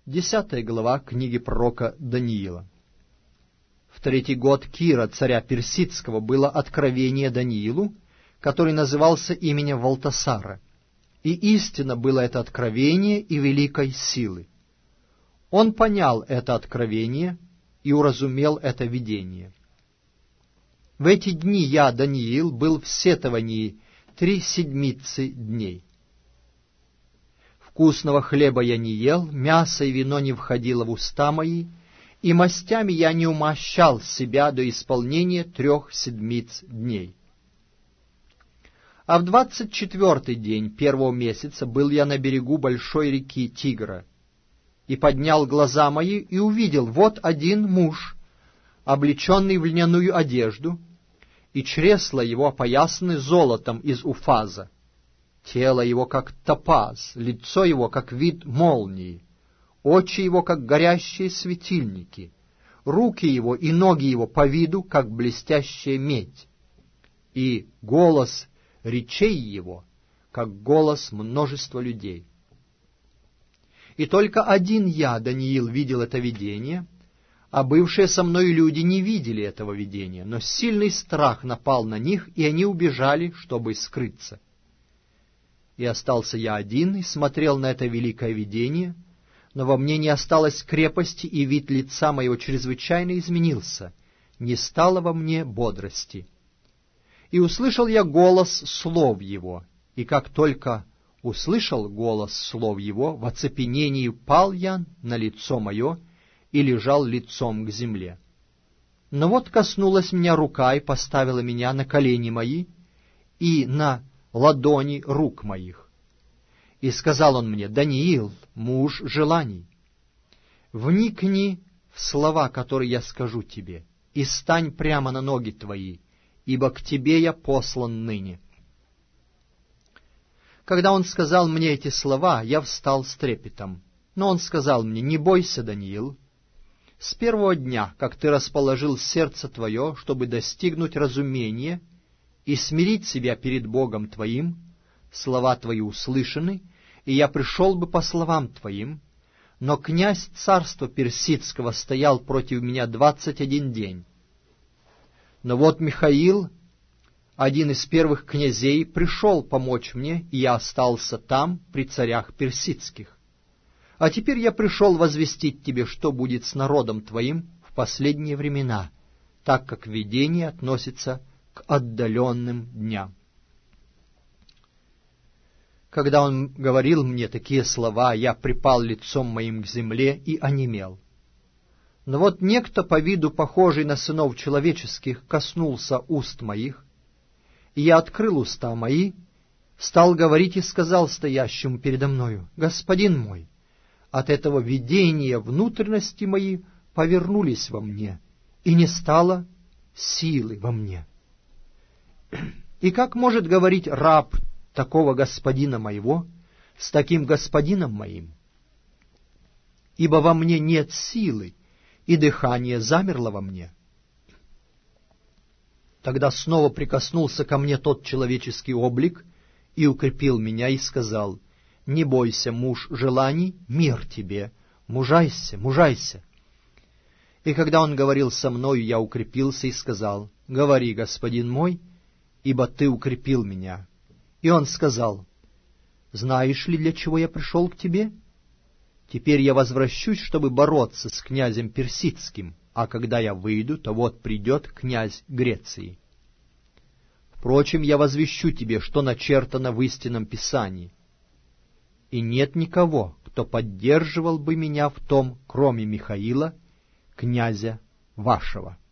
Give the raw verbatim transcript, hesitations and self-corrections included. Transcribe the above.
Десятая глава книги пророка Даниила. В третий год Кира, царя Персидского, было откровение Даниилу, который назывался именем Валтасара, и истинно было это откровение и великой силы. Он понял это откровение и уразумел это видение. В эти дни я, Даниил, был в сетовании три седмицы дней. Вкусного хлеба я не ел, мясо и вино не входило в уста мои, и мастями я не умощал себя до исполнения трех седмиц дней. А в двадцать четвертый день первого месяца был я на берегу большой реки Тигра, и поднял глаза мои, и увидел, вот один муж, облеченный в льняную одежду, и чресла его опоясаны золотом из Уфаза, тело его как топаз, лицо его как вид молнии, очи его как горящие светильники, руки его и ноги его по виду как блестящая медь, и голос речей его как голос множества людей. И только один я, Даниил, видел это видение, а бывшие со мной люди не видели этого видения, но сильный страх напал на них, и они убежали, чтобы скрыться. И остался я один, и смотрел на это великое видение, но во мне не осталось крепости, и вид лица моего чрезвычайно изменился, не стало во мне бодрости. И услышал я голос слов его, и как только услышал голос слов его, в оцепенении пал я на лицо мое и лежал лицом к земле. Но вот коснулась меня рука и поставила меня на колени мои и на ладони рук моих. И сказал он мне: «Даниил, муж желаний, вникни в слова, которые я скажу тебе, и стань прямо на ноги твои, ибо к тебе я послан ныне». Когда он сказал мне эти слова, я встал с трепетом. Но он сказал мне: «Не бойся, Даниил, с первого дня, как ты расположил сердце твое, чтобы достигнуть разумения и смирить себя перед Богом твоим, слова твои услышаны, и я пришел бы по словам твоим, но князь царства Персидского стоял против меня двадцать один день. Но вот Михаил, один из первых князей, пришел помочь мне, и я остался там при царях персидских. А теперь я пришел возвестить тебе, что будет с народом твоим в последние времена, так как видение относится к отдаленным дням». Когда он говорил мне такие слова, я припал лицом моим к земле и онемел. Но вот некто, по виду похожий на сынов человеческих, коснулся уст моих, и я открыл уста мои, стал говорить и сказал стоящему передо мною: «Господин мой, от этого видения внутренности мои повернулись во мне, и не стало силы во мне. И как может говорить раб такого господина моего с таким господином моим? Ибо во мне нет силы, и дыхание замерло во мне». Тогда снова прикоснулся ко мне тот человеческий облик и укрепил меня, и сказал: «Не бойся, муж желаний, мир тебе, мужайся, мужайся». И когда он говорил со мною, я укрепился и сказал: «Говори, господин мой, ибо ты укрепил меня». И он сказал: «Знаешь ли, для чего я пришел к тебе? Теперь я возвращусь, чтобы бороться с князем Персидским, а когда я выйду, то вот придет князь Греции. Впрочем, я возвещу тебе, что начертано в истинном Писании, и нет никого, кто поддерживал бы меня в том, кроме Михаила, князя вашего».